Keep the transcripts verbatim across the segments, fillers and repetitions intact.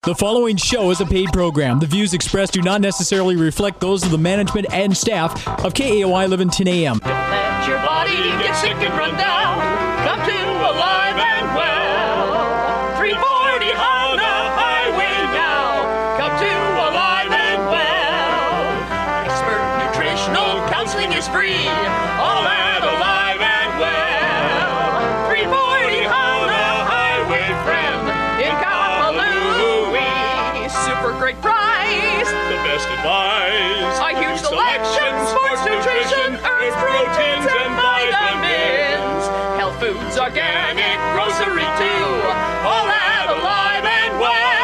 The following show is a paid program. The views expressed do not necessarily reflect those of the management and staff of K A O I eleven ten A M. Don't let your body get sick and run down. Come to Alive and Well. three forty Honda Highway now. Come to Alive and Well. Expert nutritional counseling is free. All at Alive and Well. three forty Honda Highway, friend, in Kahului. Super great price. The best advice. A huge selection, sports nutrition, herbs, proteins, and vitamins. Health foods, organic, grocery too. All at Alive and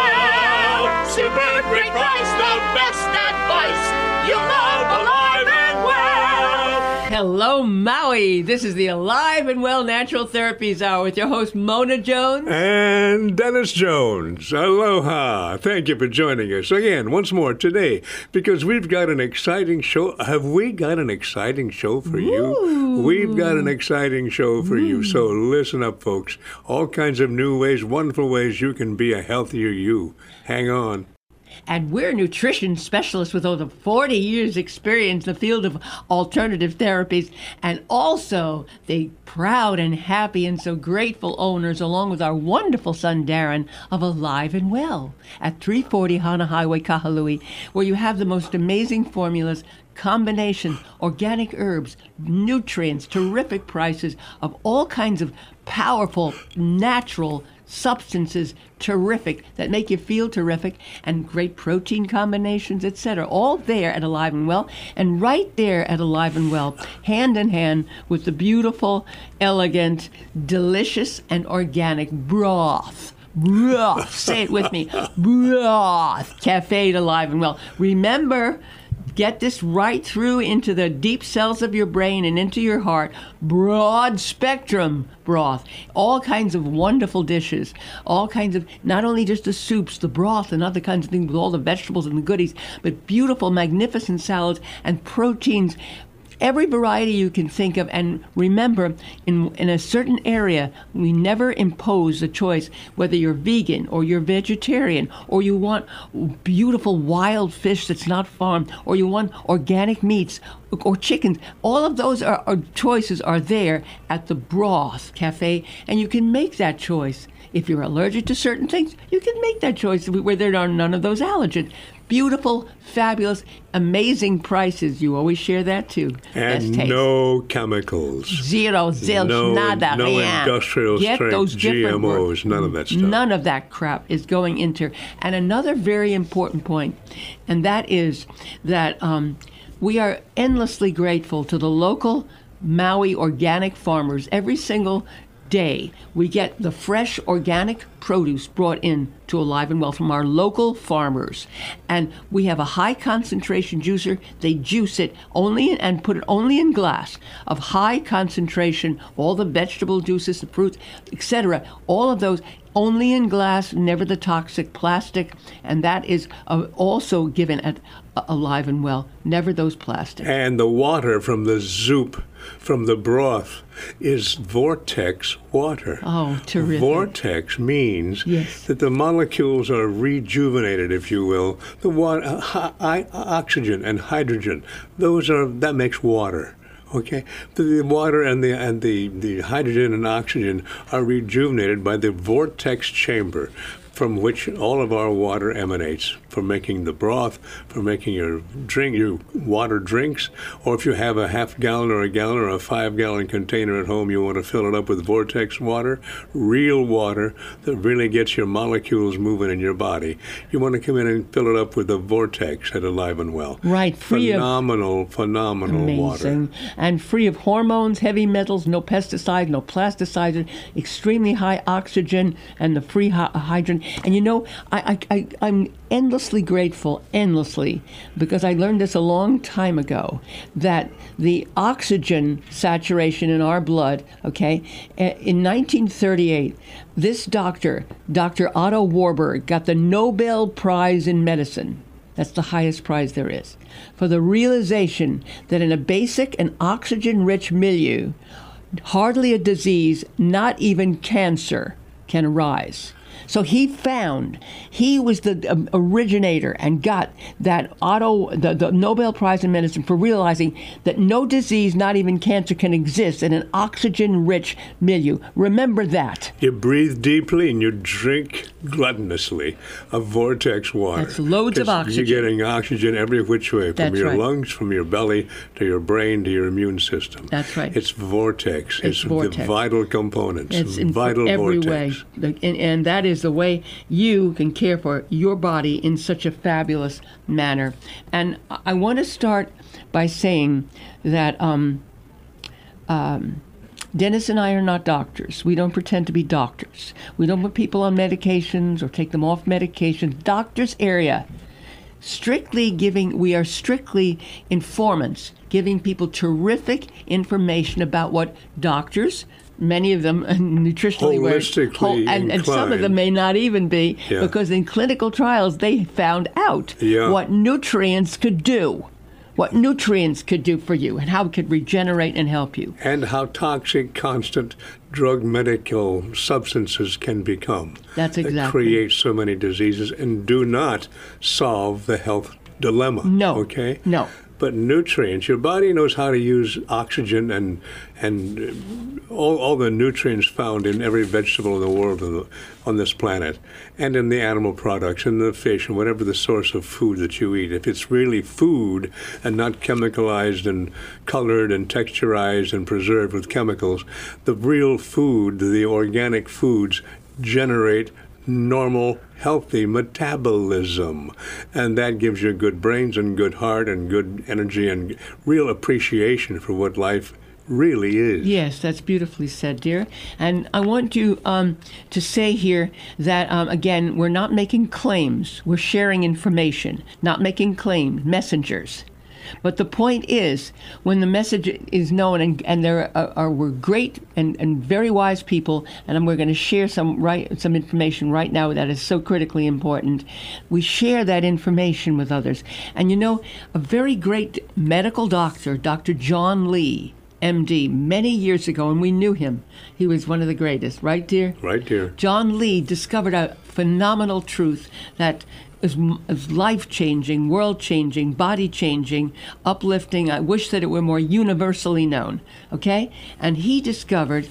Well. Super great price, the best advice. You love Alive and Well. Hello, Maui. This is the Alive and Well Natural Therapies Hour with your host, Mona Jones. And Dennis Jones. Aloha. Thank you for joining us again once more today, because we've got an exciting show. Have we got an exciting show for you? Ooh. We've got an exciting show for Ooh. you. So listen up, folks. All kinds of new ways, wonderful ways you can be a healthier you. Hang on. And we're nutrition specialists with over forty years experience in the field of alternative therapies, and also the proud and happy and so grateful owners, along with our wonderful son Darren, of Alive and Well at three forty Hana Highway, Kahului, where you have the most amazing formulas, combination, organic herbs, nutrients, terrific prices of all kinds of powerful, natural substances, terrific, that make you feel terrific, and great protein combinations, et cetera. All there at Alive and Well, and right there at Alive and Well, hand in hand with the beautiful, elegant, delicious, and organic broth. Broth. Say it with me. Broth. Cafe at Alive and Well. Remember, get this right through into the deep cells of your brain and into your heart. Broad spectrum broth. All kinds of wonderful dishes. All kinds of, not only just the soups, the broth, and other kinds of things with all the vegetables and the goodies, but beautiful, magnificent salads and proteins. Every variety you can think of. And remember, in in a certain area, we never impose a choice, whether you're vegan or you're vegetarian, or you want beautiful wild fish that's not farmed, or you want organic meats or chickens. All of those are, are choices are there at the Broth Cafe, and you can make that choice. If you're allergic to certain things, you can make that choice where there are none of those allergens. Beautiful, fabulous, amazing prices. You always share that too. And no chemicals. Zero, zilch, no, nada. No man. industrial Get strength those G M Os, words. none of that stuff. None of that crap is going into. And another very important point, and that is that um, we are endlessly grateful to the local Maui organic farmers. Every single day we get the fresh organic produce brought in to Alive and Well from our local farmers, and we have a high concentration juicer. They juice it only in, and put it only in glass of high concentration, all the vegetable juices, the fruits, etc., all of those only in glass, never the toxic plastic, and that is uh, also given at uh, Alive and Well, never those plastics. And the water from the soup, from the broth, is vortex water. Oh, terrific. Vortex means yes. that the molecules are rejuvenated, if you will. The water, uh, hi- oxygen and hydrogen, those are, that makes water. Okay, the, the water and the and the, the hydrogen and oxygen are rejuvenated by the vortex chamber, from which all of our water emanates, for making the broth, for making your drink, your water drinks, or if you have a half gallon or a gallon or a five gallon container at home, you want to fill it up with vortex water, real water that really gets your molecules moving in your body. You want to come in and fill it up with the vortex at Alive and Well. Right, free phenomenal, of phenomenal amazing. water. And free of hormones, heavy metals, no pesticides, no plasticides, extremely high oxygen, and the free hy- hydrogen. And you know, I, I, I, I'm endlessly grateful, endlessly, because I learned this a long time ago, that the oxygen saturation in our blood, okay, in nineteen thirty-eight, this doctor, Doctor Otto Warburg, got the Nobel Prize in Medicine. That's the highest prize there is, for the realization that in a basic and oxygen-rich milieu, hardly a disease, not even cancer, can arise. So he found, he was the um, originator and got that Otto, the, the Nobel Prize in Medicine for realizing that no disease, not even cancer, can exist in an oxygen-rich milieu. Remember that. You breathe deeply and you drink gluttonously of vortex water. That's loads of 'Cause oxygen. You're getting oxygen every which way, from That's your right. lungs, from your belly, to your brain, to your immune system. That's right. It's vortex. It's vortex. the vital components. It's in vital every vortex. way. The- And, and that is the way you can care for your body in such a fabulous manner. And I- I want to start by saying that um, um, Dennis and I are not doctors. We don't pretend to be doctors. We don't put people on medications or take them off medications. Doctors' area. Strictly giving, we are strictly informants, giving people terrific information about what doctors, many of them nutritionally were, Holistically whole- and, and some of inclined. them may not even be, Yeah. because in clinical trials they found out Yeah. what nutrients could do, what nutrients could do for you, and how it could regenerate and help you. And how toxic constant drug medical substances can become. That's That exactly. create so many diseases and do not solve the health dilemma. No. Okay? No. But nutrients, your body knows how to use oxygen and and uh, all, all the nutrients found in every vegetable in the world on, the, on this planet, and in the animal products, and the fish, and whatever the source of food that you eat. If it's really food and not chemicalized and colored and texturized and preserved with chemicals, the real food, the organic foods, generate normal, healthy metabolism. And that gives you good brains and good heart and good energy and real appreciation for what life really is. Yes, that's beautifully said, dear. And I want you um, to say here that, um, again, we're not making claims. We're sharing information, not making claims, messengers. But the point is, when the message is known, and, and there are, are we're great and, and very wise people, and we're going to share some right some information right now that is so critically important. We share that information with others. And you know, a very great medical doctor, Doctor John Lee, M D, many years ago, and we knew him. He was one of the greatest, right, dear? Right, dear. John Lee discovered a phenomenal truth that is, is life-changing, world-changing, body-changing, uplifting. I wish that it were more universally known, okay? And he discovered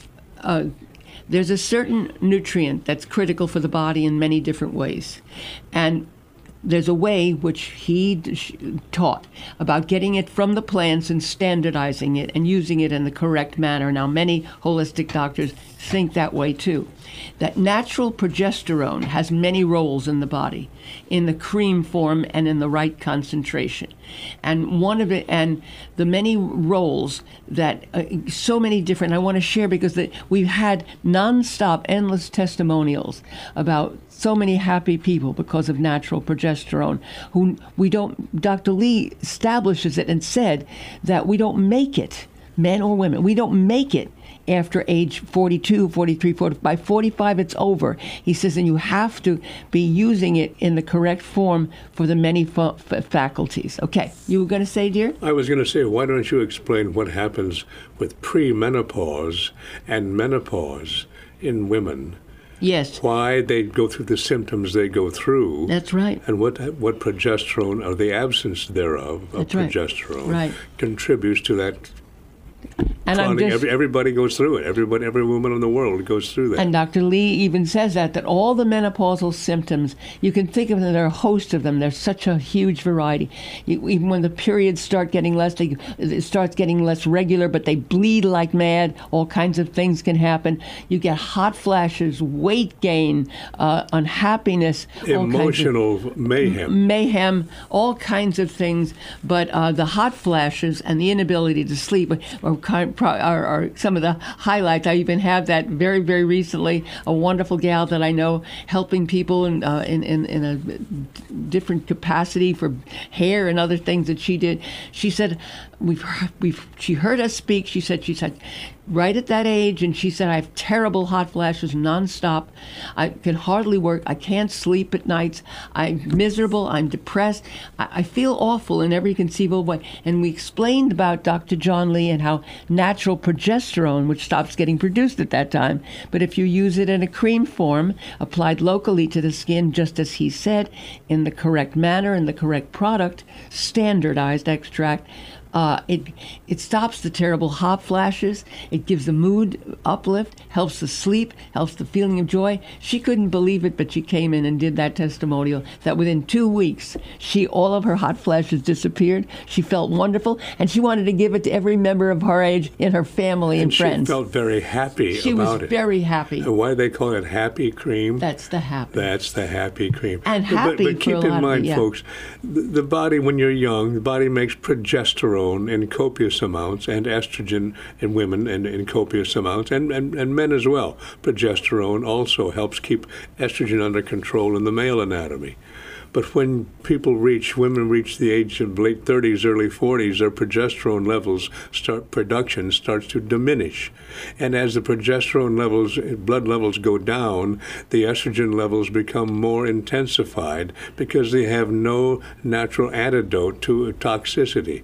uh, there's a certain nutrient that's critical for the body in many different ways. And there's a way which he d- taught about getting it from the plants and standardizing it and using it in the correct manner. Now, many holistic doctors think that way too. That natural progesterone has many roles in the body, in the cream form and in the right concentration. And one of it, and the many roles that uh, so many different, I want to share because the, we've had nonstop, endless testimonials about so many happy people because of natural progesterone, who we don't, Doctor Lee establishes it and said that we don't make it, men or women, we don't make it after age forty-two, forty-three, forty, by forty-five it's over. He says, and you have to be using it in the correct form for the many fa- f- faculties. Okay, you were going to say, dear? I was going to say, why don't you explain what happens with premenopause and menopause in women? Yes, Why they go through the symptoms they go through. that's right. And what what progesterone, or the absence thereof of That's right. progesterone, Right. contributes to that. And I'm chronic- just, every, everybody goes through it. Everybody, every woman in the world goes through that. And Doctor Lee even says that, that all the menopausal symptoms, you can think of them, there are a host of them. There's such a huge variety. You, even when the periods start getting less, they, it starts getting less regular, but they bleed like mad. All kinds of things can happen. You get hot flashes, weight gain, uh, unhappiness, all kinds of Emotional mayhem. mayhem, all kinds of things. But uh, the hot flashes and the inability to sleep are, kind- pro- are, are some of the highlights. I even have that very, very recently. A wonderful gal that I know helping people in uh, in, in, in a different capacity for hair and other things that she did. She said, "We've we've." She heard us speak. She said, "She said." Right at that age, and she said, I have terrible hot flashes nonstop. I can hardly work. I can't sleep at nights. I'm miserable. I'm depressed. I, I feel awful in every conceivable way. And we explained about Doctor John Lee and how natural progesterone, which stops getting produced at that time. But if you use it in a cream form, applied locally to the skin, just as he said, in the correct manner, in the correct product, standardized extract, Uh, it it stops the terrible hot flashes. It gives the mood uplift, helps the sleep, helps the feeling of joy. She couldn't believe it, but she came in and did that testimonial that within two weeks, she all of her hot flashes disappeared. She felt wonderful, and she wanted to give it to every member of her age in her family and, and she friends. felt very happy she about was it. very happy. And why they call it happy cream? That's the happy. That's the happy cream. And But- happy but, but keep for a in lot of mind, it, yeah. folks, the, the body, when you're young, the body makes progesterone in copious amounts and estrogen in women in, in copious amounts, and, and, and men as well. Progesterone also helps keep estrogen under control in the male anatomy. But when people reach, women reach the age of late thirties, early forties, their progesterone levels start, production starts to diminish. And as the progesterone levels, blood levels go down, the estrogen levels become more intensified because they have no natural antidote to toxicity.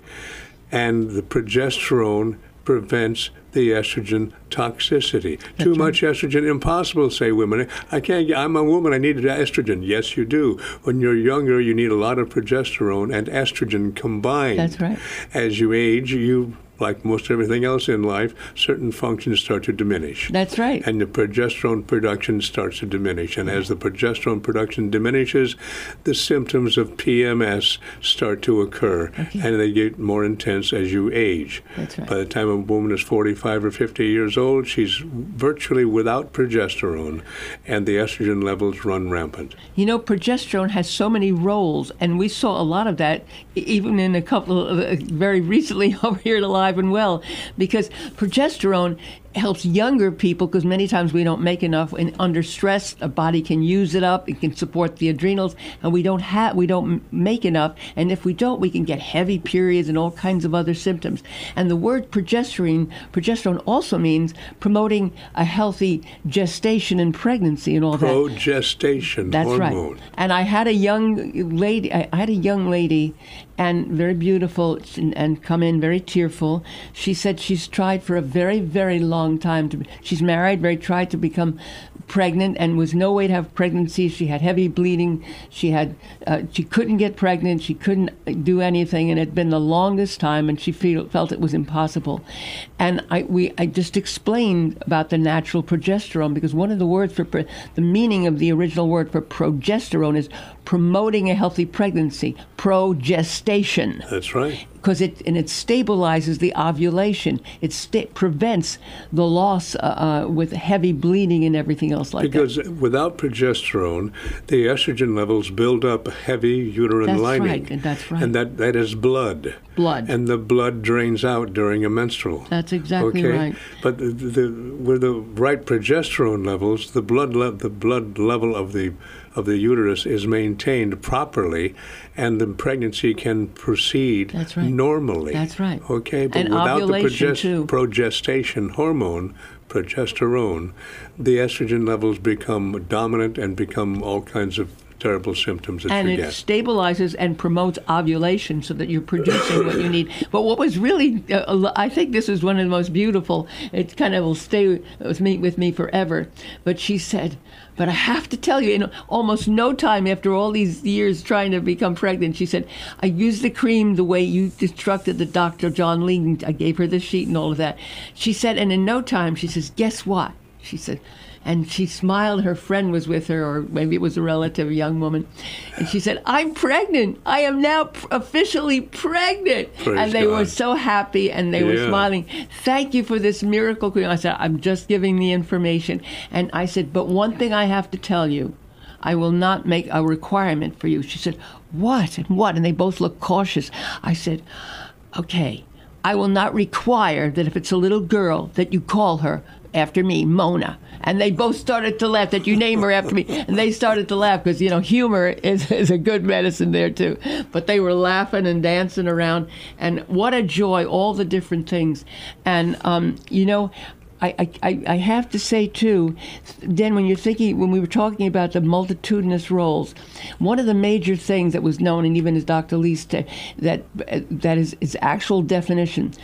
And the progesterone prevents the estrogen toxicity. That's Too right. much estrogen, impossible, say women. I can't, I'm a woman, I need estrogen. Yes, you do. When you're younger, you need a lot of progesterone and estrogen combined. That's right. As you age, you, like most everything else in life, certain functions start to diminish. That's right. And the progesterone production starts to diminish. And as the progesterone production diminishes, the symptoms of P M S start to occur. Okay. And they get more intense as you age. That's right. By the time a woman is forty-five or fifty years old, she's virtually without progesterone, and the estrogen levels run rampant. You know, progesterone has so many roles, and we saw a lot of that even in a couple of, uh, very recently over here at Alive and Well, because progesterone helps younger people, because many times we don't make enough, and under stress a body can use it up, it can support the adrenals, and we don't have we don't make enough, and if we don't, we can get heavy periods and all kinds of other symptoms. And the word progesterone progesterone also means promoting a healthy gestation and pregnancy and all that. Progestation That's hormone. right. And I had a young lady I had a young lady and very beautiful, and, and come in very tearful. She said she's tried for a very, very long time to. She's married, very tried to become pregnant, and was no way to have pregnancy. She had heavy bleeding. She had. Uh, she couldn't get pregnant. She couldn't do anything, and it had been the longest time. And she feel, felt it was impossible. And I we I just explained about the natural progesterone, because one of the words for pro, the meaning of the original word for progesterone is promoting a healthy pregnancy. Progestation. That's right. Because it and it stabilizes the ovulation. It sta- prevents the loss uh, uh, with heavy bleeding and everything else like because that. Because without progesterone, the estrogen levels build up heavy uterine that's lining. Right. And that's right. And that, that is blood. Blood. And the blood drains out during a menstrual. That's exactly okay? right. But the, the, with the right progesterone levels, the blood le- the blood level of the of the uterus is maintained properly, and the pregnancy can proceed That's right. normally. That's right. Okay, but and without the ovulation progest- too. progestation hormone, progesterone, the estrogen levels become dominant and become all kinds of terrible symptoms that and you it get. stabilizes and promotes ovulation so that you're producing what you need. But what was really, uh, I think this is one of the most beautiful, it kind of will stay with me, with me forever. But she said, but I have to tell you, in almost no time after all these years trying to become pregnant, she said, I used the cream the way you instructed the Doctor John Lee. I gave her the sheet and all of that. She said, and in no time, she says, guess what? She said, and she smiled. Her friend was with her, or maybe it was a relative, a young woman. And she said, I'm pregnant. I am now pr- officially pregnant. Praise and they God. were so happy, and they Yeah. were smiling. Thank you for this miracle cream. I said, I'm just giving the information. And I said, but one thing I have to tell you, I will not make a requirement for you. She said, what? And what? And they both looked cautious. I said, okay, I will not require that if it's a little girl that you call her after me, Mona. And they both started to laugh, that you name her after me. And they started to laugh because, you know, humor is, is a good medicine there, too. But they were laughing and dancing around. And what a joy, all the different things. And, um, you know, I, I, I have to say, too, Dan, when you're thinking, when we were talking about the multitudinous roles, one of the major things that was known, and even as Doctor Lee said, that, that is its actual definition,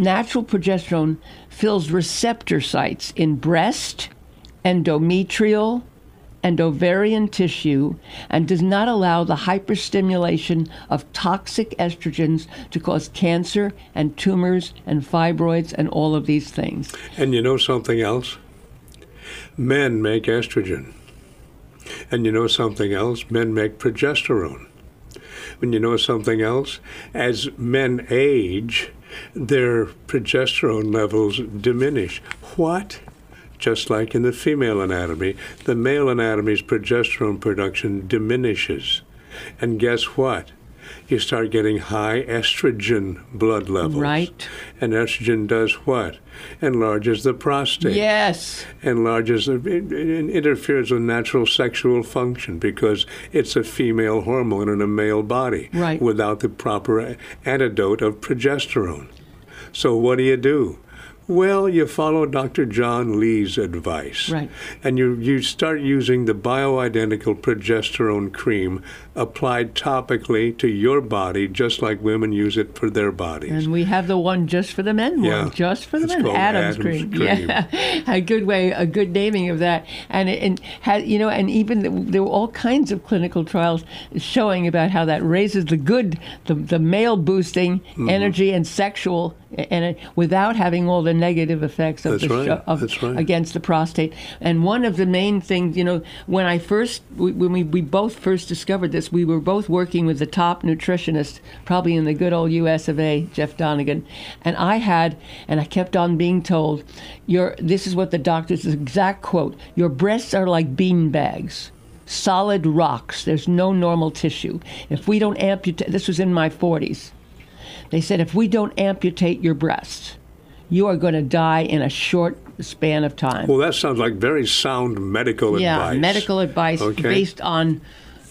natural progesterone fills receptor sites in breast, endometrial, and ovarian tissue, and does not allow the hyperstimulation of toxic estrogens to cause cancer and tumors and fibroids and all of these things. And you know something else? Men make estrogen. And you know something else? Men make progesterone. And you know something else? As men age, their progesterone levels diminish. What? Just like in the female anatomy, the male anatomy's progesterone production diminishes. And guess what? You start getting high estrogen blood levels. Right. And estrogen does what? Enlarges the prostate. Yes. Enlarges, it, it interferes with natural sexual function because it's a female hormone in a male body. Right. Without the proper antidote of progesterone. So what do you do? Well, you follow Doctor John Lee's advice. Right. And you, you start using the bioidentical progesterone cream applied topically to your body, just like women use it for their bodies. And we have the one just for the men, Yeah. one just for the It's men, called Adam's, Adam's cream. cream. Yeah, a good way, a good naming of that. And it- and had you know, and even the, there were all kinds of clinical trials showing about how that raises the good, the the male boosting Mm-hmm. energy and sexual, and it, without having all the negative effects of That's the right. sho- of, That's right. against the prostate. And one of the main things, you know, when I first, we- when we, we both first discovered this, we were both working with the top nutritionist, probably in the good old U S of A, Jeff Donegan. And I had, and I kept on being told, your, this is what the doctor's exact quote, your breasts are like bean bags. Solid rocks. There's no normal tissue. If we don't amputate, this was in my forties. They said, if we don't amputate your breasts, you are going to die in a short span of time. Well, that sounds like very sound medical yeah, advice. medical advice Okay. based on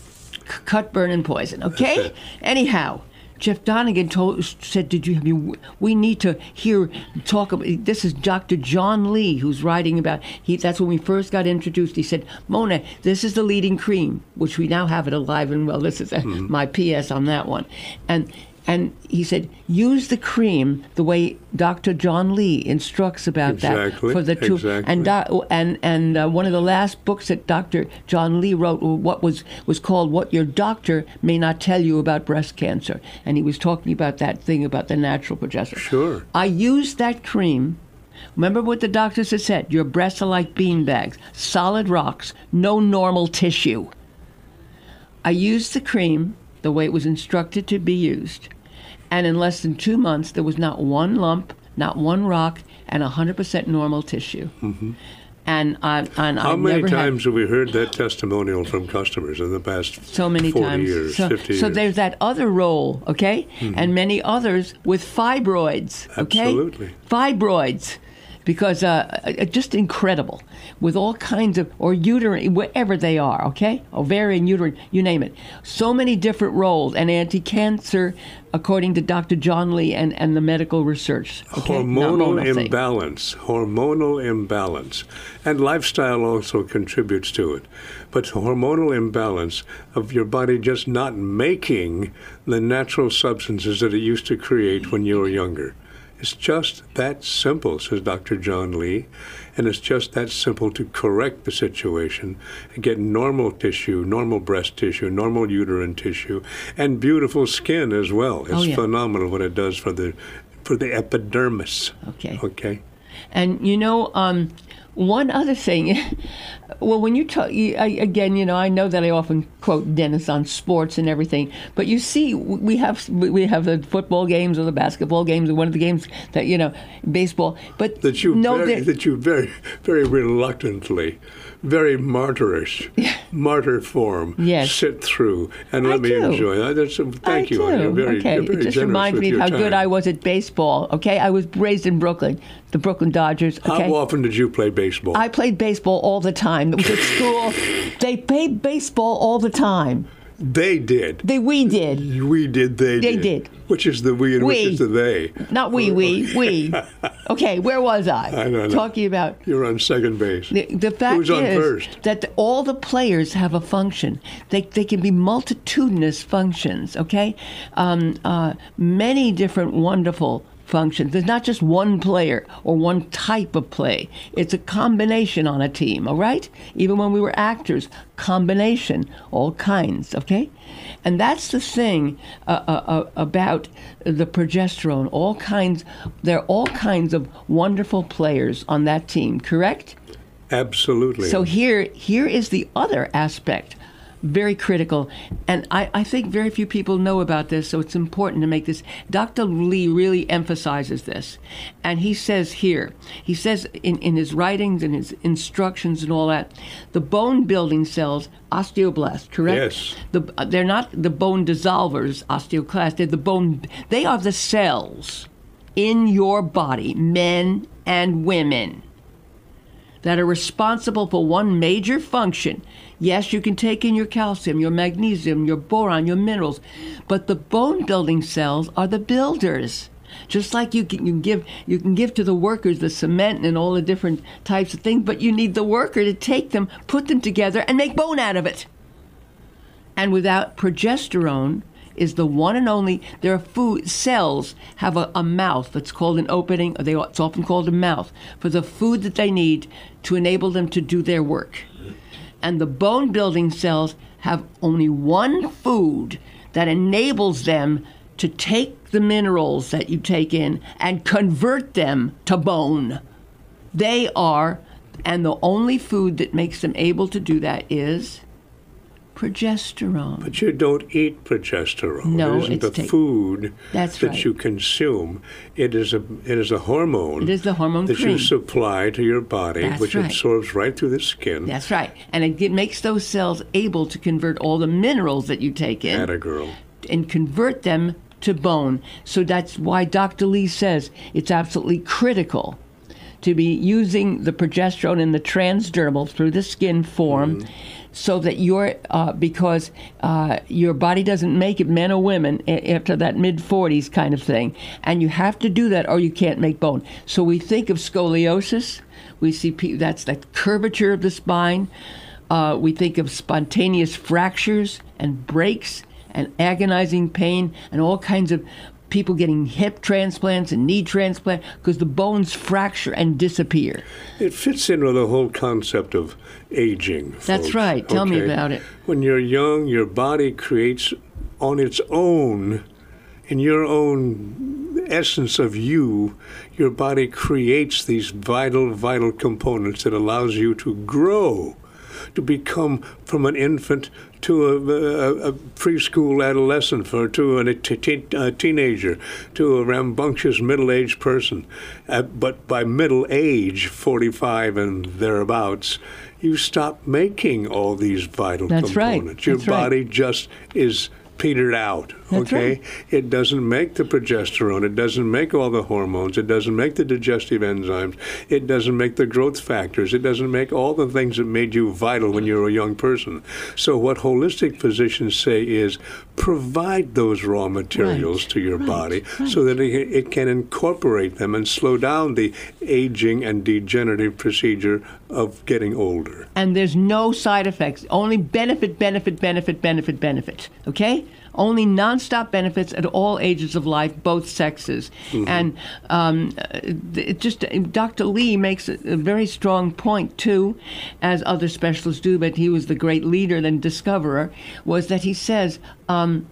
c- cut, burn, and poison. Okay. Anyhow, Jeff Donegan told said, "Did you have you? We need to hear talk about this." Is Doctor John Lee who's writing about? He that's when we first got introduced. He said, "Mona, this is the leading cream, which we now have it alive and well." This is a, Mm-hmm. my P S on that one, and. And he said, use the cream the way Doctor John Lee instructs about Exactly, that for the two. exactly. And do- and and uh, one of the last books that Doctor John Lee wrote, what was was called "What Your Doctor May Not Tell You About Breast Cancer," and he was talking about that thing about the natural progesterone. Sure. I used that cream. Remember what the doctors had said: your breasts are like bean bags, solid rocks, no normal tissue. I used the cream the way it was instructed to be used. And in less than two months, there was not one lump, not one rock, and one hundred percent normal tissue. Mm-hmm. And, I, and How I many never times had have we heard that testimonial from customers in the past so many forty times. years, so, fifty so years? there's that other role, okay? And many others with fibroids, okay? Absolutely. Fibroids. Because uh, uh, just incredible, with all kinds of, or uterine, wherever they are, okay? Ovarian, uterine, you name it. So many different roles, and anti-cancer, according to Doctor John Lee and, and the medical research. Okay? Not Hormonal Mona thing. imbalance, hormonal imbalance. And lifestyle also contributes to it. But hormonal imbalance of your body just not making the natural substances that it used to create when you were younger. It's just that simple, says Doctor John Lee, and it's just that simple to correct the situation and get normal tissue, normal breast tissue, normal uterine tissue, and beautiful skin as well. It's Oh, yeah. phenomenal what it does for the for the epidermis. Okay. Okay. And you know, um, one other thing. Well, when you talk you, I, again, you know, I know that I often quote Dennis on sports and everything, but you see, we have we have the football games or the basketball games or one of the games that you know, baseball. But That you know very, that, that you very very reluctantly, very martyrish, martyr form, Yes. sit through and let I me do. enjoy it. That's, thank I you. do. You're very, okay, you're very it just generous reminds with me of your how time. good I was at baseball. Okay, I was raised in Brooklyn, the Brooklyn Dodgers. Okay. How often did you play baseball? I played baseball all the time. It was at school. They played baseball all the time. They did. They we did. We did, they did. They did. Which is the we and which We. is the they? Not we, we, we. Okay, where was I? I don't know. Talking about You're on second base. the, the fact Who's on is first? that the, all the players have a function. They they can be multitudinous functions. Okay, um, uh, many different wonderful functions. There's not just one player or one type of play. It's a combination on a team, all right? Even when we were actors, combination, all kinds, okay? And that's the thing uh, uh, about the progesterone. All kinds, there are all kinds of wonderful players on that team, correct? Absolutely. So here, here is the other aspect, very critical, and I, I think very few people know about this, so it's important to make this. Doctor Lee really emphasizes this, and he says here, he says in, in his writings and his instructions and all that, the bone-building cells, osteoblasts, correct? Yes. The, they're not the bone dissolvers, osteoclasts, they're the bone, they are the cells in your body, men and women, that are responsible for one major function. Yes, you can take in your calcium, your magnesium, your boron, your minerals, but the bone-building cells are the builders. Just like you can, you can give you can give to the workers the cement and all the different types of things, but you need the worker to take them, put them together, and make bone out of it. And without progesterone, is the one and only, their food cells have a, a mouth that's called an opening, or they, it's often called a mouth, for the food that they need to enable them to do their work. And the bone-building cells have only one food that enables them to take the minerals that you take in and convert them to bone. They are, and the only food that makes them able to do that is progesterone. But you don't eat progesterone. No, it isn't it's the take- food That's that right. you consume. It is a it is a hormone. It is the hormone that cream. you supply to your body, That's which right. absorbs right through the skin. That's right. And it get, makes those cells able to convert all the minerals that you take in Atta girl. and convert them to bone. So that's why Doctor Lee says it's absolutely critical to be using the progesterone in the transdermal through the skin form, mm-hmm. so that your uh, because uh, your body doesn't make it, men or women, a- after that mid forties kind of thing, and you have to do that or you can't make bone. So we think of scoliosis. We see pe- that's the curvature of the spine. Uh, we think of spontaneous fractures and breaks and agonizing pain and all kinds of people getting hip transplants and knee transplants because the bones fracture and disappear. It fits in with the whole concept of aging. That's folks, right. Tell me okay? about it. When you're young, your body creates on its own, in your own essence of you, your body creates these vital, vital components that allows you to grow, to become from an infant to a, a, a preschool adolescent, or to a, t- a teenager, to a rambunctious middle-aged person. Uh, but by middle age, forty-five and thereabouts, you stop making all these vital That's right. components. Your That's right. body just is petered out, That's okay? right. It doesn't make the progesterone. It doesn't make all the hormones. It doesn't make the digestive enzymes. It doesn't make the growth factors. It doesn't make all the things that made you vital when you were a young person. So what holistic physicians say is provide those raw materials Right. to your Right. body Right. so that it, it can incorporate them and slow down the aging and degenerative procedure of getting older. And there's no side effects. Only benefit, benefit, benefit, benefit, benefit. Okay? Only nonstop benefits at all ages of life, both sexes. Mm-hmm. And um, it just Doctor Lee makes a, a very strong point too, as other specialists do, but he was the great leader and discoverer, was that he says um,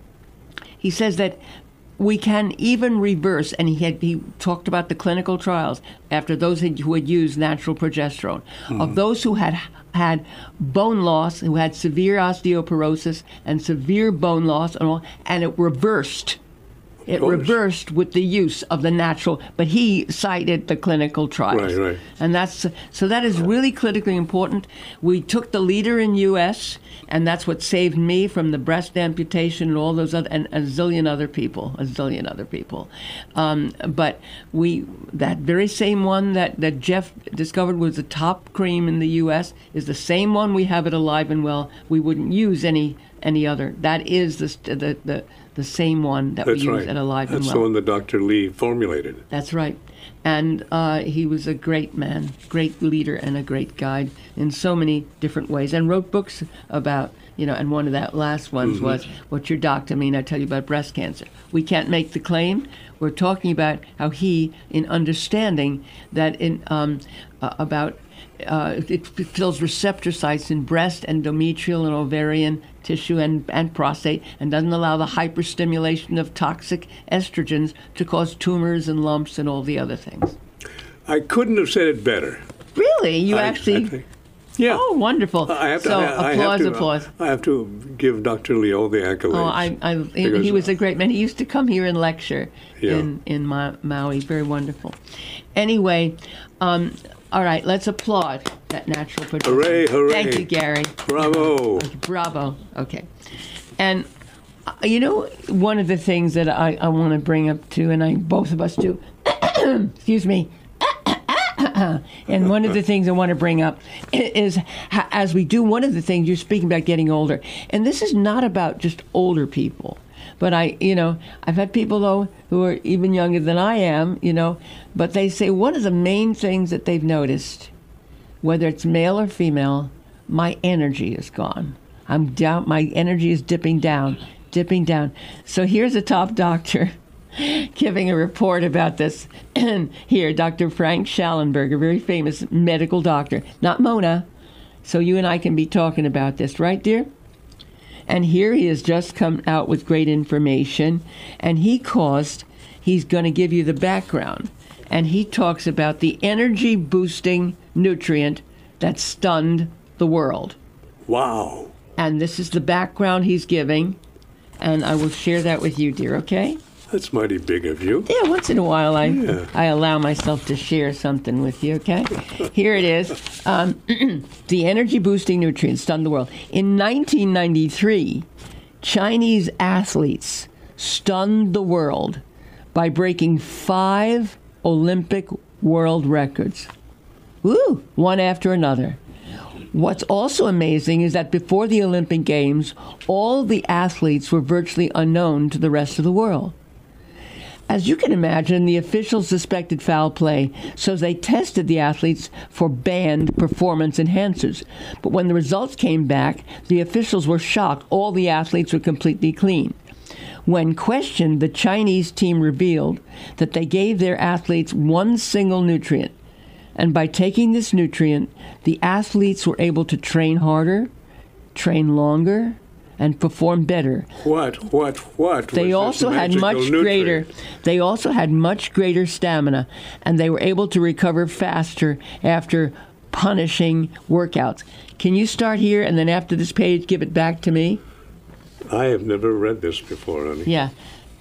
he says that we can even reverse, and he had he talked about the clinical trials after those who had used natural progesterone, mm-hmm. of those who had had bone loss, who had severe osteoporosis and severe bone loss, and all, and it reversed. It reversed with the use of the natural, but he cited the clinical trials. Right, right. And that's so that is really critically important. We took the leader in U S, and that's what saved me from the breast amputation and all those other, and a zillion other people, a zillion other people. Um, but we, that very same one that, that Jeff discovered was the top cream in the U S is the same one we have at Alive and Well. We wouldn't use any any other. That is the the the, the same one that That's we use right. at Alive That's and Well. the one that Doctor Lee formulated. That's right. And uh, he was a great man, great leader, and a great guide in so many different ways, and wrote books about You know, and one of that last ones Mm-hmm. was, what's your doctor mean? I tell you about breast cancer. We can't make the claim. We're talking about how he, in understanding that in um, uh, about uh, it fills receptor sites in breast, endometrial, and ovarian tissue and, and prostate, and doesn't allow the hyperstimulation of toxic estrogens to cause tumors and lumps and all the other things. I couldn't have said it better. Really? You I- actually... I think- yeah. Oh, wonderful. I have to, so, I, I applause, have to, applause. I have to give Doctor Lee all the accolades. Oh, I, I, he, Because- he was a great man. He used to come here and lecture Yeah. in, in Ma- Maui. Very wonderful. Anyway, um, all right, let's applaud that natural producer. Hooray, hooray. Thank you, Gary. Bravo. Bravo. Okay. And, uh, you know, one of the things that I, I want to bring up too, and I both of us do, excuse me, and one of the things I want to bring up is, ha- as we do, one of the things you're speaking about getting older, and this is not about just older people, but I, you know, I've had people though who are even younger than I am, you know, but they say one of the main things that they've noticed, whether it's male or female, my energy is gone. I'm down. My energy is dipping down, dipping down. So here's a top doctor giving a report about this. Here, Doctor Frank Schallenberg, a very famous medical doctor, not Mona. So you and I can be talking about this, right, dear? And here he has just come out with great information, and he caused, he's going to give you the background, and he talks about the energy-boosting nutrient that stunned the world. Wow. And this is the background he's giving, and I will share that with you, dear, okay? That's mighty big of you. Yeah, once in a while I Yeah. I allow myself to share something with you, okay? Here it is. Um, the energy-boosting nutrients stunned the world. In nineteen ninety-three, Chinese athletes stunned the world by breaking five Olympic world records. Woo! One after another. What's also amazing is that before the Olympic Games, all the athletes were virtually unknown to the rest of the world. As you can imagine, the officials suspected foul play, so they tested the athletes for banned performance enhancers. But when the results came back, the officials were shocked. All the athletes were completely clean. When questioned, the Chinese team revealed that they gave their athletes one single nutrient. And by taking this nutrient, the athletes were able to train harder, train longer, and perform better. What, what, what? They was also this had magical much nutrient? greater they also had much greater stamina, and they were able to recover faster after punishing workouts. Can you start here and then after this page give it back to me? I have never read this before, honey. Yeah.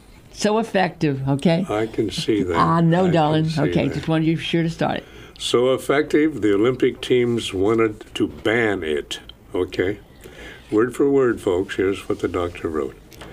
So effective, okay? I can see that. Ah, no, I can darling. see Okay, that. just wanted you to be sure to start it. So effective, the Olympic teams wanted to ban it. Okay? Word for word, folks, here's what the doctor wrote.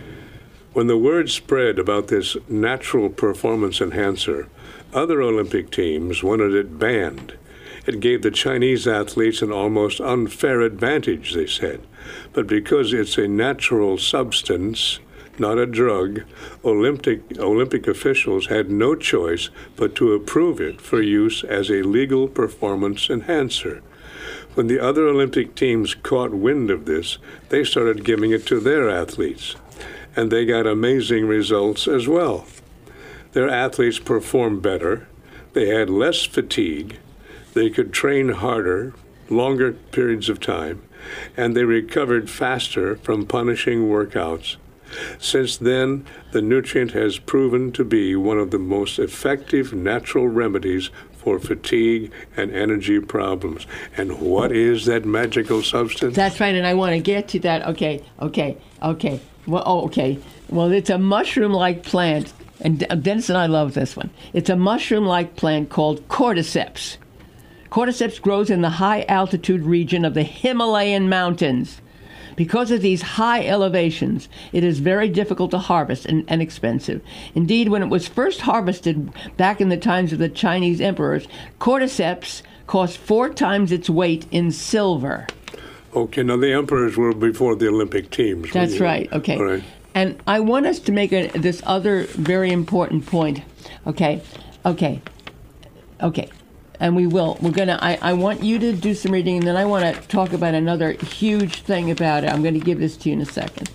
When the word spread about this natural performance enhancer, other Olympic teams wanted it banned. It gave the Chinese athletes an almost unfair advantage, they said. But because it's a natural substance, not a drug, Olympic, Olympic officials had no choice but to approve it for use as a legal performance enhancer. When the other Olympic teams caught wind of this, they started giving it to their athletes, and they got amazing results as well. Their athletes performed better, they had less fatigue, they could train harder, longer periods of time, and they recovered faster from punishing workouts. Since then, the nutrient has proven to be one of the most effective natural remedies for fatigue and energy problems. And what is that magical substance? That's right, and I want to get to that. Okay, okay, okay. Well, oh, okay. Well, it's a mushroom-like plant, and De- Dennis and I love this one. It's a mushroom-like plant called cordyceps. Cordyceps grows in the high-altitude region of the Himalayan mountains. Because of these high elevations, it is very difficult to harvest and, and expensive. Indeed, when it was first harvested back in the times of the Chinese emperors, cordyceps cost four times its weight in silver. Okay, now the emperors were before the Olympic teams. That's right, okay. All right. And I want us to make a, this other very important point. Okay, okay, okay. and we will. We're gonna. I, I want you to do some reading, and then I want to talk about another huge thing about it. I'm going to give this to you in a second.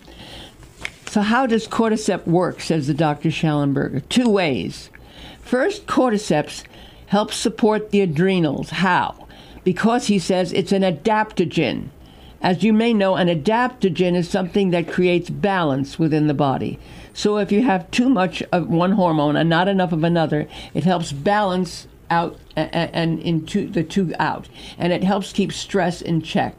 So, how does cordyceps work? Says the Doctor Schallenberger. Two ways. First, cordyceps helps support the adrenals. How? Because he says it's an adaptogen. As you may know, an adaptogen is something that creates balance within the body. So if you have too much of one hormone and not enough of another, it helps balance out and, and into the two out, and it helps keep stress in check.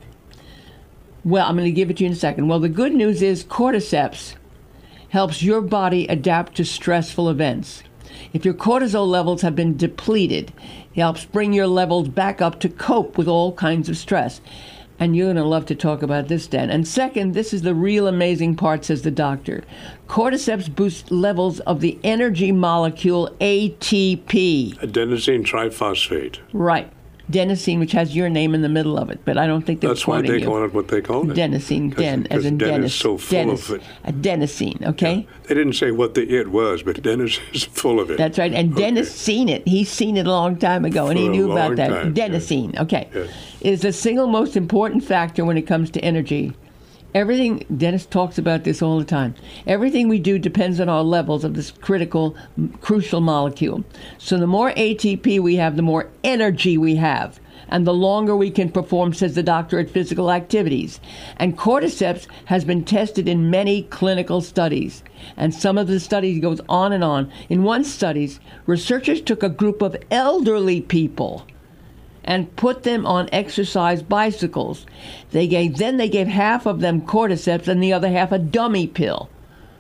Well, I'm going to give it to you in a second. Well, the good news is cordyceps helps your body adapt to stressful events. If your cortisol levels have been depleted, it helps bring your levels back up to cope with all kinds of stress. And you're going to love to talk about this, Dan. And second, this is the real amazing part, says the doctor. Cordyceps boosts levels of the energy molecule A T P. Adenosine triphosphate. Right. Adenosine, which has your name in the middle of it, but I don't think they're That's why quoting they you. call it what they call it. Adenosine, den, as in Den Dennis. is so full Dennis, of it. Adenosine, okay? Yeah. They didn't say what the it was, but Dennis is full of it. That's right. And Okay. Dennis seen it. He's seen it a long time ago, and For he a knew about long that. time, Adenosine, okay, Yes. is the single most important factor when it comes to energy. Everything, Dennis talks about this all the time. Everything we do depends on our levels of this critical, m- crucial molecule. So the more A T P we have, the more energy we have. And the longer we can perform, says the doctor, at physical activities. And cordyceps has been tested in many clinical studies. And some of the studies goes on and on. In one study, researchers took a group of elderly people and put them on exercise bicycles. They gave then they gave half of them cordyceps and the other half a dummy pill.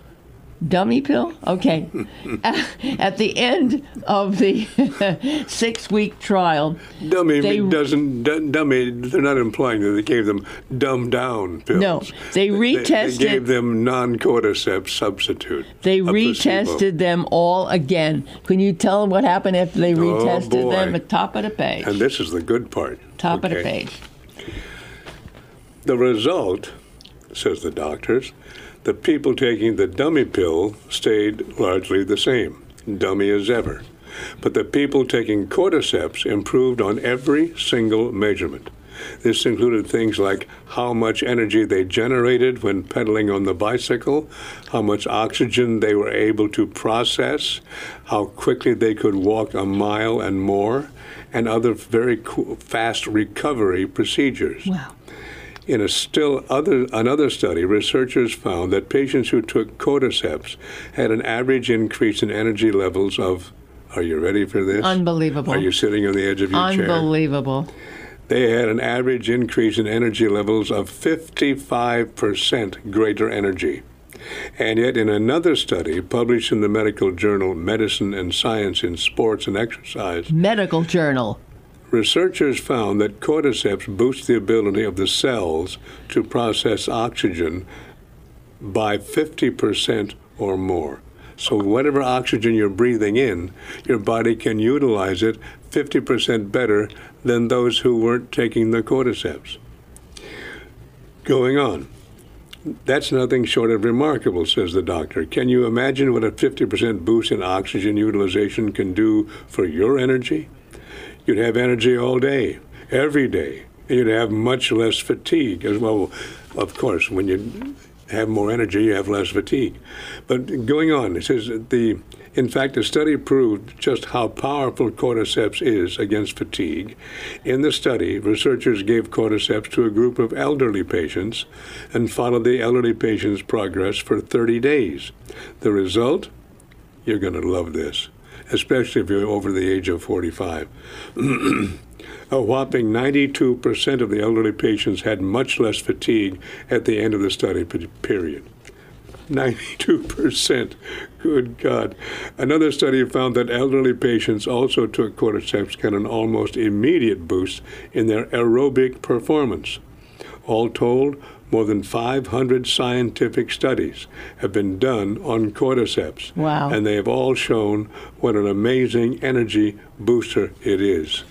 Dummy pill? Okay. At the end of the six-week trial, Dummy they- doesn't, d- dummy, they're not implying that they gave them dumbed down pills. No, they retested- They, gave them non-cordyceps substitute. they a placebo. retested them all again. Can you tell them what happened after they retested boy. them? At top of the page. And this is the good part. Top of the Okay. page. The result, says the doctors, the people taking the dummy pill stayed largely the same, dummy as ever. But the people taking cordyceps improved on every single measurement. This included things like how much energy they generated when pedaling on the bicycle, how much oxygen they were able to process, how quickly they could walk a mile and more, and other very co- fast recovery procedures. Wow. In a still other another study, researchers found that patients who took cordyceps had an average increase in energy levels of, are you ready for this? Unbelievable. Are you sitting on the edge of your chair? Unbelievable. They had an average increase in energy levels of fifty-five percent greater energy. And yet in another study published in the medical journal Medicine and Science in Sports and Exercise, Medical journal. researchers found that cordyceps boosts the ability of the cells to process oxygen by fifty percent or more. So whatever oxygen you're breathing in, your body can utilize it fifty percent better than those who weren't taking the cordyceps. Going on. That's nothing short of remarkable, says the doctor. Can you imagine what a fifty percent boost in oxygen utilization can do for your energy? You'd have energy all day, every day. And you'd have much less fatigue as well. Of course, when you have more energy, you have less fatigue. But going on, it says that the, in fact, a study proved just how powerful cordyceps is against fatigue. In the study, researchers gave cordyceps to a group of elderly patients and followed the elderly patients' progress for thirty days. The result? You're going to love this, especially if you're over the age of forty-five. A whopping ninety-two percent of the elderly patients had much less fatigue at the end of the study period. ninety-two percent. Good God. Another study found that elderly patients also took cordyceps got an almost immediate boost in their aerobic performance. All told, more than five hundred scientific studies have been done on cordyceps. Wow. And they have all shown what an amazing energy booster it is.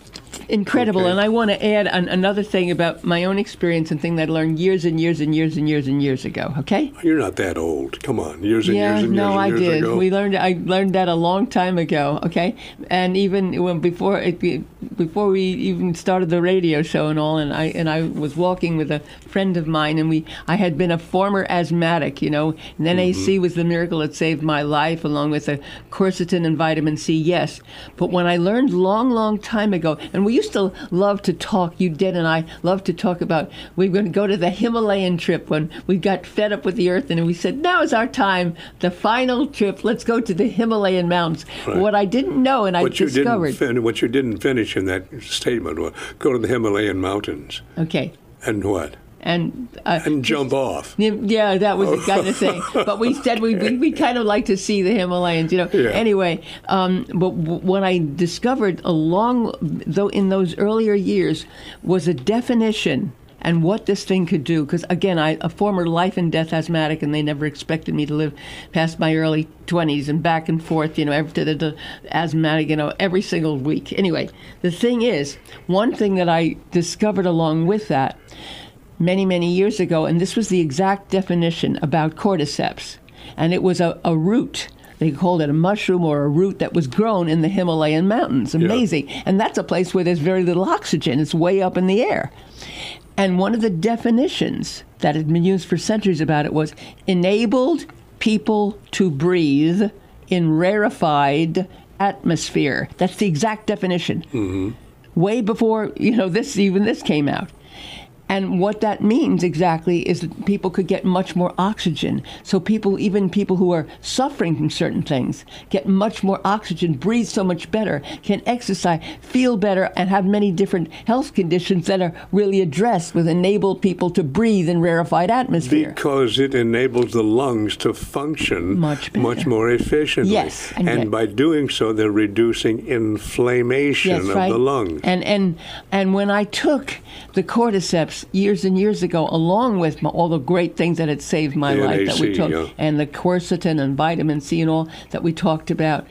Incredible. Okay. And I want to add an, another thing about my own experience and thing that I learned years and years and years and years and years ago. Okay? You're not that old. Come on, years and Yeah, years and no, years and I years did. ago. We learned. I learned that a long time ago. Okay, and even when before it, before we even started the radio show and all, and I and I was walking with a friend of mine, and we I had been a former asthmatic, you know, and N A C Mm-hmm. was the miracle that saved my life, along with the quercetin and vitamin C. Yes, but when I learned long, long time ago, and we used to love to talk. You did, and I love to talk about. We were going to go to the Himalayan trip when we got fed up with the earth, and we said, "Now is our time, the final trip. Let's go to the Himalayan mountains." Right. What I didn't know, and I What you discovered. didn't fin- what you didn't finish in that statement was go to the Himalayan mountains Okay, and what? and uh, And jump off. yeah, that was the kind of thing. But we said we we, we kind of like to see the Himalayas, you know. Yeah. Anyway, um, but w- what I discovered along though in those earlier years was a definition. And what this thing could do, because again, I a former life and death asthmatic, and they never expected me to live past my early twenties, and back and forth, you know, every to the, the asthmatic, you know, every single week. Anyway, the thing is, one thing that I discovered along with that many many years ago, and this was the exact definition about cordyceps, and it was a, a root. They called it a mushroom or a root that was grown in the Himalayan mountains. Amazing. And that's a place where there's very little oxygen. It's way up in the air. And one of the definitions that had been used for centuries about it was enabled people to breathe in rarefied atmosphere. That's the exact definition. Mm-hmm. Way before, you know, this even this came out. And what that means exactly is that people could get much more oxygen. So people, even people who are suffering from certain things, get much more oxygen, breathe so much better, can exercise, feel better, and have many different health conditions that are really addressed with enable people to breathe in rarefied atmosphere. Because it enables the lungs to function Much better. much more efficiently. Yes, And, and yet- by doing so, they're reducing inflammation Yes, of right. the lungs. And and and when I took the cordyceps years and years ago, along with my, all the great things that had saved my The life that we N A C, took, yeah. and the quercetin and vitamin C and all that we talked about,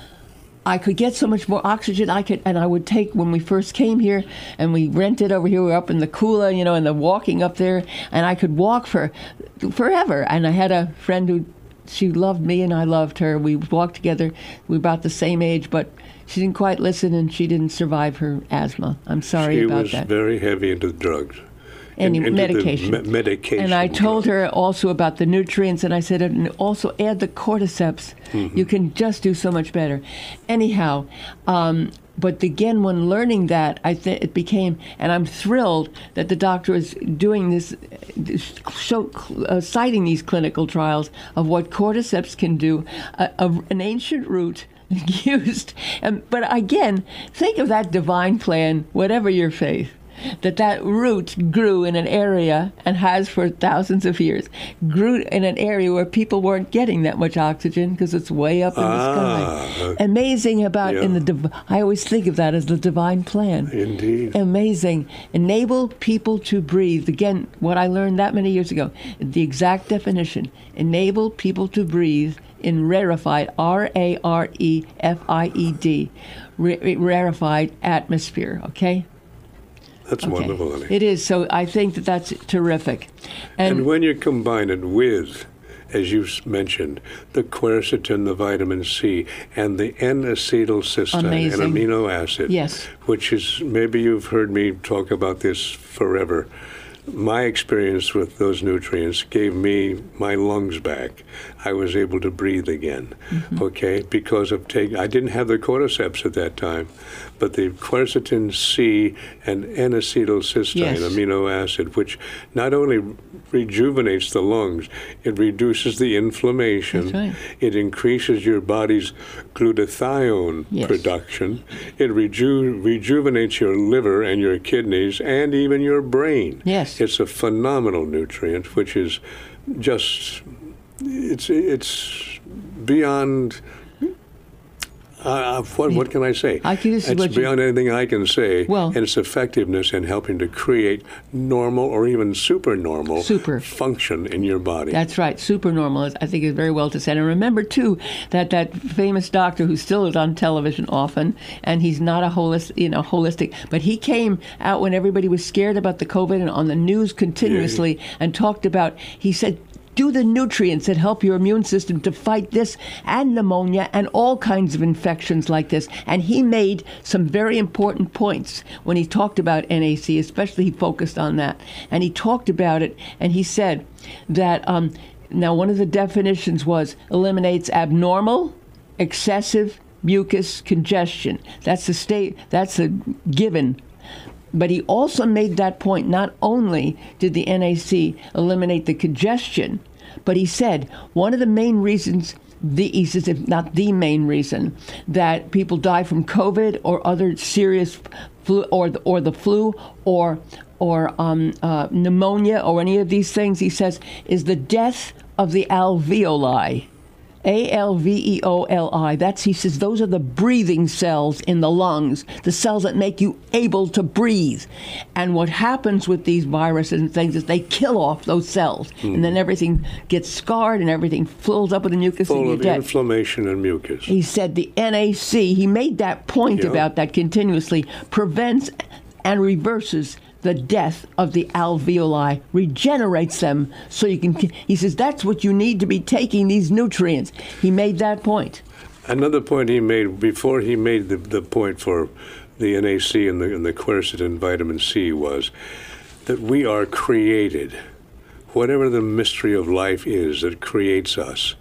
I could get so much more oxygen. I could, and I would take when we first came here, and we rented over here. We were up in the Kula, you know, and the walking up there, and I could walk for forever. And I had a friend who, she loved me, and I loved her. We walked together. We were about the same age, but she didn't quite listen, and she didn't survive her asthma. I'm sorry she about was that. very heavy into drugs. And in- into the medication. me- medication. And I told drugs. her also about the nutrients, and I said, and also add the cordyceps. Mm-hmm. You can just do so much better. Anyhow, um, but again, when learning that, I think it became, and I'm thrilled that the doctor is doing this, this show, uh, citing these clinical trials of what cordyceps can do, a, a, an ancient root used. And, but again, think of that divine plan, whatever your faith, that that root grew in an area and has for thousands of years, grew in an area where people weren't getting that much oxygen because it's way up in Ah, the sky. Amazing about in yeah. the div- I always think of that as the divine plan. Indeed. Amazing. Enable people to breathe. Again, what I learned that many years ago, the exact definition. Enable people to breathe in rarefied, R A R E F I E D, ra- rarefied atmosphere, okay? That's Okay. wonderful, honey. It is. So I think that that's terrific. And, And when you combine it with, as you s- mentioned, the quercetin, the vitamin C, and the N-acetylcysteine, Amazing. an amino acid, Yes. which is, maybe you've heard me talk about this forever. My experience with those nutrients gave me my lungs back. I was able to breathe again, Mm-hmm. okay, because of taking, I didn't have the cordyceps at that time, but the quercetin C and N-acetylcysteine Yes. amino acid, which not only rejuvenates the lungs, it reduces the inflammation, That's right. it increases your body's glutathione Yes. production, it reju- rejuvenates your liver and your kidneys and even your brain. Yes. It's a phenomenal nutrient, which is just, it's, it's beyond, Uh, what, what can I say? I can, this is it's what you- beyond anything I can say. Well- and its effectiveness in helping to create normal or even supernormal Super. function in your body. That's right. Supernormal, is, I think, is very well to say. And remember, too, that that famous doctor who still is on television often, and he's not a holistic, you know, holistic, but he came out when everybody was scared about the COVID and on the news continuously and talked about, he said, do the nutrients that help your immune system to fight this and pneumonia and all kinds of infections like this. And he made some very important points when he talked about N A C, especially he focused on that. And he talked about it, and he said that, um, now one of the definitions was eliminates abnormal, excessive mucus congestion. That's the state, that's a given. But he also made that point, not only did the N A C eliminate the congestion, but he said one of the main reasons, the, he says, if not the main reason, that people die from COVID or other serious flu, or the, or the flu, or or um, uh, pneumonia, or any of these things, he says, is the death of the alveoli. A L V E O L I. That's, he says, those are the breathing cells in the lungs, the cells that make you able to breathe. And what happens with these viruses and things is they kill off those cells, mm. and then everything gets scarred and everything fills up with the mucus and Full you're of dead. inflammation and mucus. He said the N A C, he made that point Yeah. about that continuously, prevents and reverses the death of the alveoli, regenerates them so you can, he says, that's what you need to be taking, these nutrients. He made that point. Another point he made before he made the, the point for the N A C and the, and the quercetin vitamin C was that we are created, whatever the mystery of life is that creates us,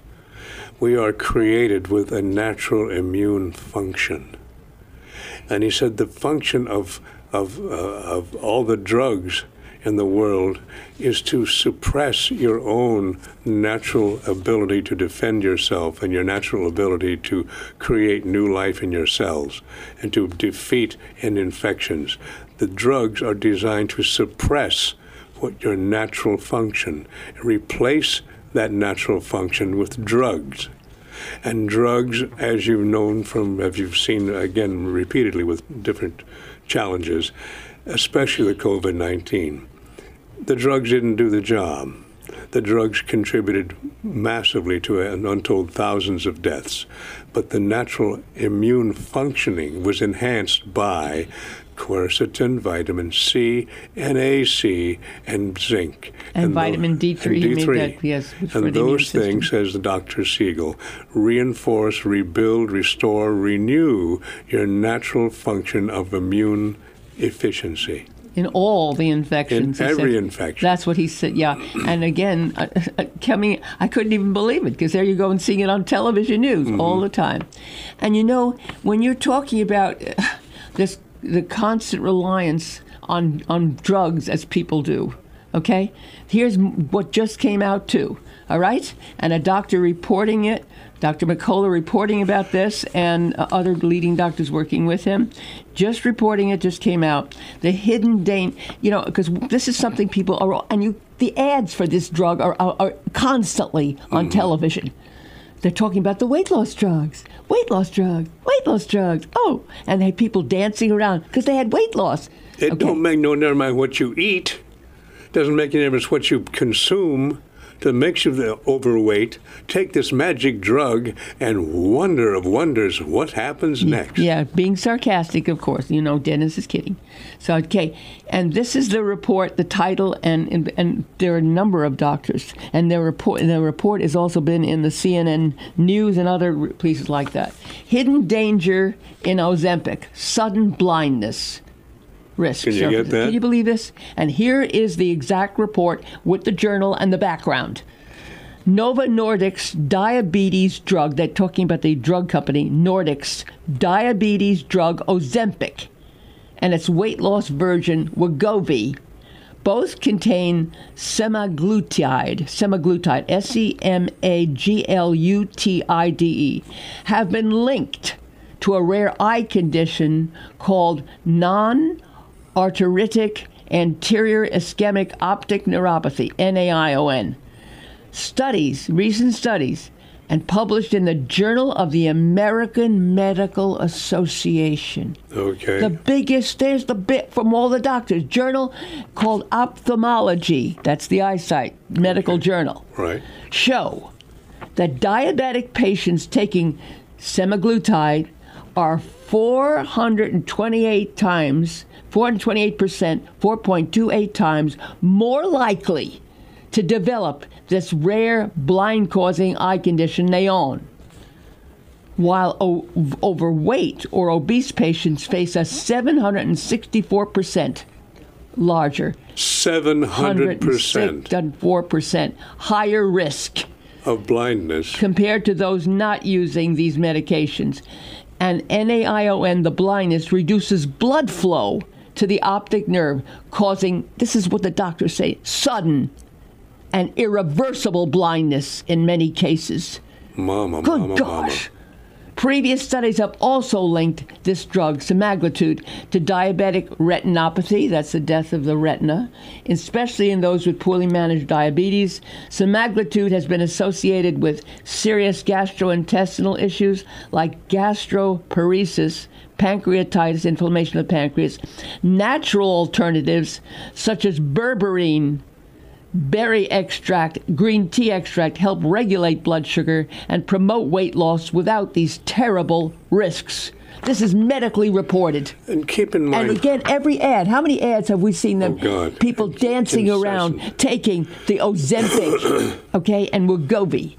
we are created with a natural immune function. And he said the function of of uh, of all the drugs in the world is to suppress your own natural ability to defend yourself and your natural ability to create new life in your cells and to defeat in infections. The drugs are designed to suppress what your natural function, replace that natural function with drugs. And drugs, as you've known from, as you've seen again repeatedly with different challenges, especially the COVID nineteen, the drugs didn't do the job. The drugs contributed massively to an untold thousands of deaths, but the natural immune functioning was enhanced by quercetin, vitamin C, N A C, and zinc. And, and vitamin those, D three, and he D three. made that, yes. for And the immune those system. things, says the Doctor Siegel, reinforce, rebuild, restore, renew your natural function of immune efficiency. In all the infections. In he every said. infection. That's what he said, yeah. And again, uh, uh, coming, I couldn't even believe it, because there you go and seeing it on television news Mm-hmm. all the time. And you know, when you're talking about uh, this, the constant reliance on, on drugs as people do, okay? Here's m- what just came out too, all right? And a doctor reporting it, Doctor McCullough reporting about this, and uh, other leading doctors working with him, just reporting it, just came out. The hidden danger, you know, because this is something people are, and you, the ads for this drug are, are, are constantly on Mm-hmm. television. They're talking about the weight loss drugs, weight loss drugs, weight loss drugs. Oh, and they had people dancing around because they had weight loss. It Okay. don't make no never mind what you eat. Doesn't make any difference what you consume that makes you overweight. Take this magic drug and wonder of wonders what happens next. Yeah, being sarcastic, of course. You know, Dennis is kidding. So, okay. And this is the report, the title, and and, and there are a number of doctors. And their report, the report has also been in the C N N News and other places like that. Hidden danger in Ozempic, sudden blindness risk. Can you get that? Can you believe this? And here is the exact report with the journal and the background. Novo Nordisk's diabetes drug, they're talking about the drug company, Nordisk's diabetes drug Ozempic, and its weight loss version, Wegovy, both contain semaglutide, semaglutide, S E M A G L U T I D E, have been linked to a rare eye condition called non-arteritic anterior ischemic optic neuropathy, N A I O N. Studies, recent studies, and published in the Journal of the American Medical Association. Okay. The biggest, there's the bit from all the doctors, journal called Ophthalmology, that's the eyesight, medical Okay. journal, Right. show that diabetic patients taking semaglutide are four hundred twenty-eight times, four hundred twenty-eight percent, four point two eight times more likely to develop this rare blind-causing eye condition they own. While o- overweight or obese patients face a seven hundred sixty-four percent larger, seven hundred percent one hundred four percent higher risk of blindness. compared to those not using these medications. And NAION, the blindness, reduces blood flow to the optic nerve, causing, this is what the doctors say, sudden and irreversible blindness in many cases. Mama, Good mama, gosh. Previous studies have also linked this drug, semaglutide, to diabetic retinopathy, that's the death of the retina, especially in those with poorly managed diabetes. Semaglutide has been associated with serious gastrointestinal issues like gastroparesis, pancreatitis, inflammation of the pancreas. Natural alternatives such as berberine, berry extract, green tea extract help regulate blood sugar and promote weight loss without these terrible risks. This is medically reported. And keep in mind, And again, every ad, how many ads have we seen them? Oh, God. People It's dancing incessant. around, taking the Ozempic, okay, and Wegovy.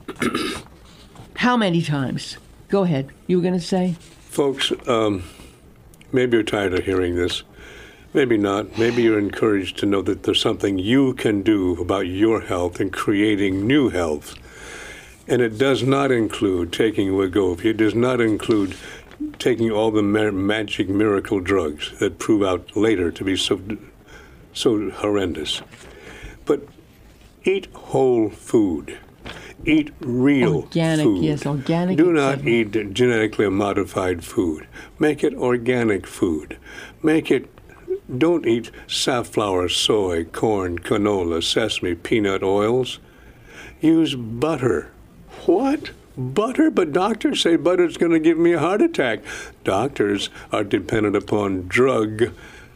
How many times? Go ahead. You were going to say? folks, um, maybe you're tired of hearing this. Maybe not. Maybe you're encouraged to know that there's something you can do about your health and creating new health. And it does not include taking Wegovy. It does not include taking all the ma- magic miracle drugs that prove out later to be so, so horrendous. But eat whole food. Eat real Organic, food. yes, organic, Do et not cetera. eat genetically modified food. Make it organic food. Make it. Don't eat safflower, soy, corn, canola, sesame, peanut oils. Use butter. What? Butter? But doctors say butter's going to give me a heart attack. Doctors are dependent upon drug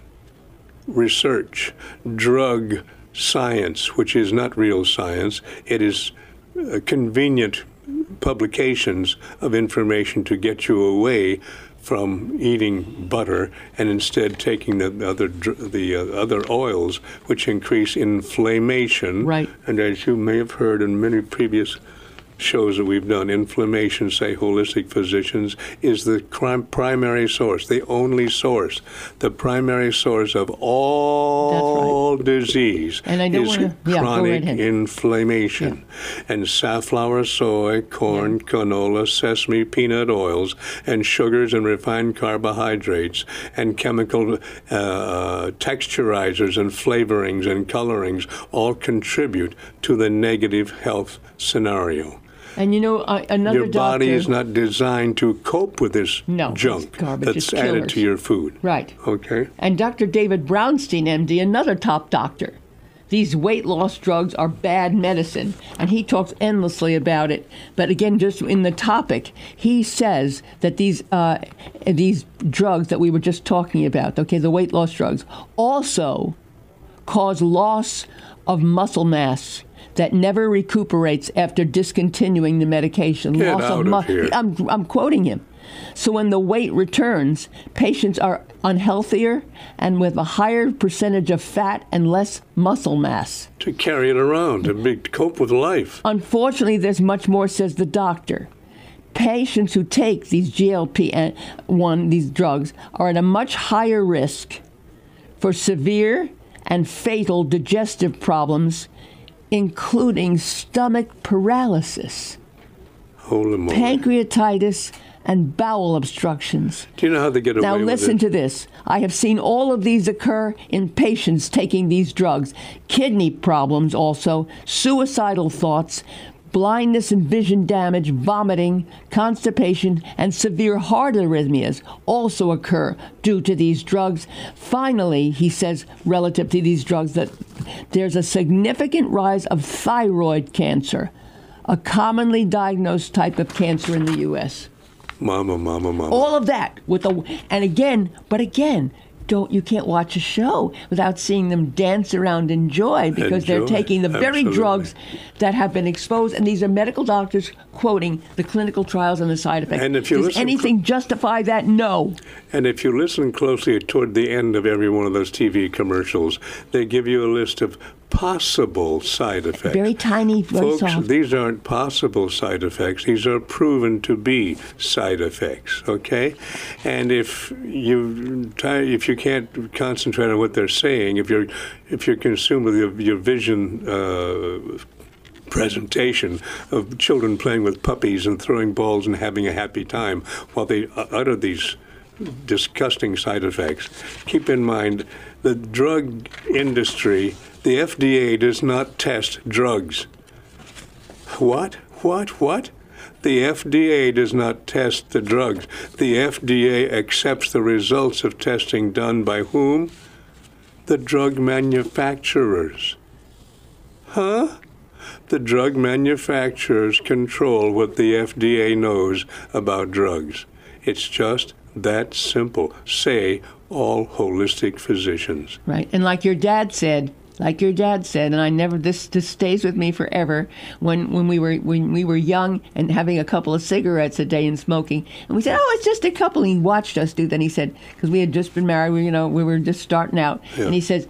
research, drug science, which is not real science. It is uh, convenient publications of information to get you away from eating butter and instead taking the other dr- the uh, other oils, which increase inflammation. Right. And as you may have heard in many previous shows that we've done, inflammation, say holistic physicians, is the crim- primary source, the only source, the primary source of all disease And I don't is wanna- yeah, go chronic right ahead. inflammation. And safflower, soy, corn, canola, sesame, peanut oils, and sugars and refined carbohydrates, and chemical uh, texturizers and flavorings and colorings all contribute to the negative health scenario. And you know, uh, another Your body doctor, is not designed to cope with this No, it's junk garbage, that's it's added killers. to your food. Right. Okay? And Doctor David Brownstein, M D, another top doctor. These weight loss drugs are bad medicine, and he talks endlessly about it. But again, just in the topic, he says that these uh, these drugs that we were just talking about, okay, the weight loss drugs, also cause loss of muscle mass that never recuperates after discontinuing the medication. Get loss out of of mu- here. I'm, I'm quoting him. So when the weight returns, patients are unhealthier and with a higher percentage of fat and less muscle mass. To carry it around, to, be, to cope with life. Unfortunately, there's much more, says the doctor. Patients who take these G L P one, these drugs, are at a much higher risk for severe and fatal digestive problems, including stomach paralysis, Holy moly. pancreatitis, and bowel obstructions. Do you know how they get away Now with listen it? to this. I have seen all of these occur in patients taking these drugs. Kidney problems also, suicidal thoughts, blindness and vision damage, vomiting, constipation, and severe heart arrhythmias also occur due to these drugs. Finally, he says, relative to these drugs, that there's a significant rise of thyroid cancer, a commonly diagnosed type of cancer in the U S Mama, mama, mama. All of that with the and again, but again, don't you can't watch a show without seeing them dance around in joy because Enjoy. they're taking the very Absolutely. drugs that have been exposed, and these are medical doctors quoting the clinical trials and the side effects. And if you Does listen anything justify that? No. And if you listen closely toward the end of every one of those T V commercials, they give you a list of possible side effects. Very tiny, very Folks, soft. these aren't possible side effects. These are proven to be side effects, okay? And if you try, if you can't concentrate on what they're saying, if you're if you're consumed with your, your vision uh, presentation of children playing with puppies and throwing balls and having a happy time while they utter these disgusting side effects, keep in mind the drug industry, the F D A does not test drugs. What? What? What? The F D A does not test the drugs. The F D A accepts the results of testing done by whom? The drug manufacturers. Huh? The drug manufacturers control what the F D A knows about drugs. It's just that simple. Say all holistic physicians. Right. And like your dad said, like your dad said, and I never this this stays with me forever. When when we were when we were young and having a couple of cigarettes a day and smoking, and we said, "Oh, it's just a couple." And he watched us do that. And he said, because we had just been married, we you know we were just starting out, Yeah. and he says.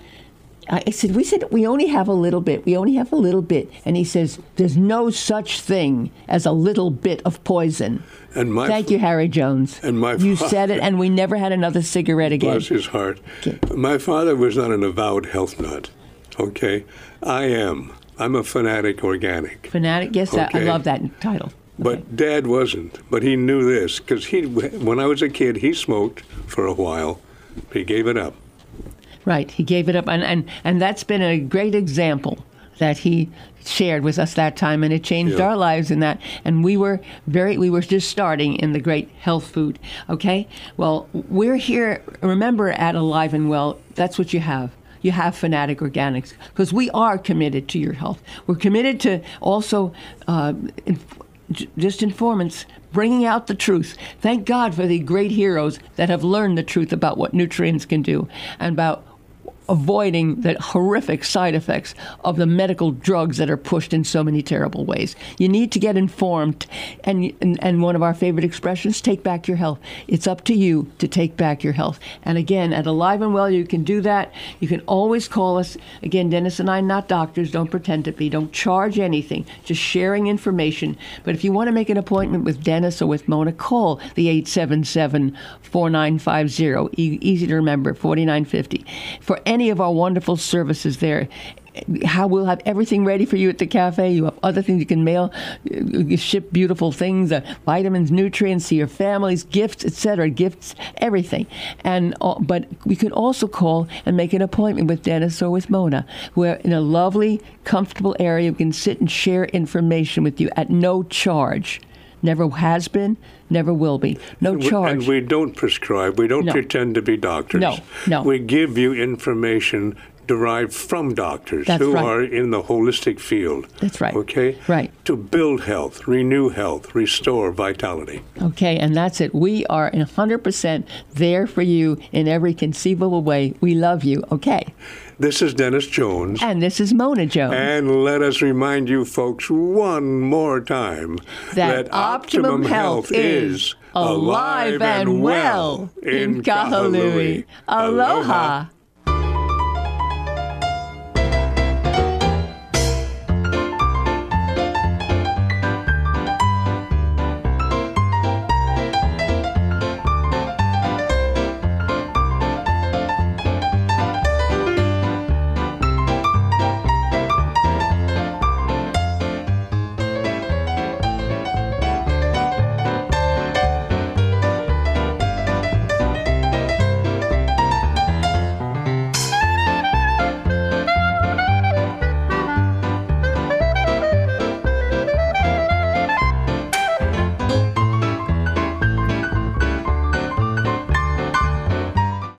I said, we said, we only have a little bit. We only have a little bit. And he says, there's no such thing as a little bit of poison. And my Thank you, Harry Jones. And my you fa- said it, and we never had another cigarette again. Bless his heart. Okay. My father was not an avowed health nut. Okay, I am. I'm a fanatic organic. Fanatic, yes, I- I Okay. love that title. But Dad wasn't. But he knew this because he, when I was a kid, he smoked for a while. He gave it up. Right, he gave it up, and, and, and that's been a great example that he shared with us that time, and it changed Yeah. our lives in that. And we were very, we were just starting in the great health food. Okay, well, we're here. Remember, at Alive and Well, that's what you have. You have Fanatic Organics because we are committed to your health. We're committed to also uh, inf- j- just informants. Bringing out the truth. Thank God for the great heroes that have learned the truth about what nutrients can do and about avoiding the horrific side effects of the medical drugs that are pushed in so many terrible ways. You need to get informed. And, and, and one of our favorite expressions, take back your health. It's up to you to take back your health. And again, at Alive and Well, you can do that. You can always call us. Again, Dennis and I are not doctors. Don't pretend to be. Don't charge anything. Just sharing information. But if you want to make an appointment with Dennis or with Mona, call the eight seven seven, four nine five zero. E- easy to remember, forty-nine fifty. For any of our wonderful services there, how we'll have everything ready for you at the cafe. You have other things you can mail, you ship beautiful things, uh, vitamins, nutrients to your families, gifts, et cetera, gifts, everything. And uh, but we could also call and make an appointment with Dennis or with Mona, who are in a lovely, comfortable area. We can sit and share information with you at no charge. Never has been, never will be. No And we- charge. And we don't prescribe. We don't No. pretend to be doctors. No, no. We give you information derived from doctors That's who right. are in the holistic field. That's right. Okay? Right. To build health, renew health, restore vitality. Okay, and that's it. We are one hundred percent there for you in every conceivable way. We love you, okay? This is Dennis Jones. And this is Mona Jones. And let us remind you folks one more time that Optimum Health is alive and well in Kahului. Aloha.